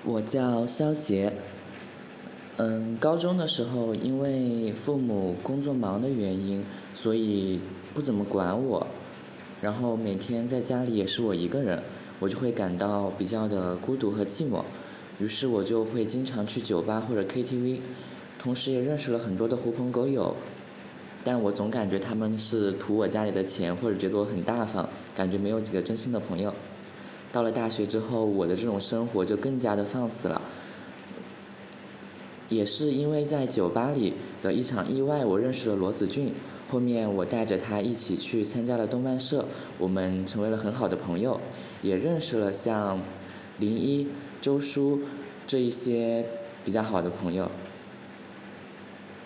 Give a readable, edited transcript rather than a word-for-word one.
我叫肖杰。高中的时候因为父母工作忙的原因，所以不怎么管我，然后每天在家里也是我一个人，我就会感到比较的孤独和寂寞，于是我就会经常去酒吧或者 KTV，同时也认识了很多的狐朋狗友，但我总感觉他们是图我家里的钱，或者觉得我很大方，感觉没有几个真心的朋友。到了大学之后，我的这种生活就更加的放肆了。也是因为在酒吧里的一场意外，我认识了罗子俊。后面我带着他一起去参加了动漫社，我们成为了很好的朋友，也认识了像林一、周叔这一些比较好的朋友。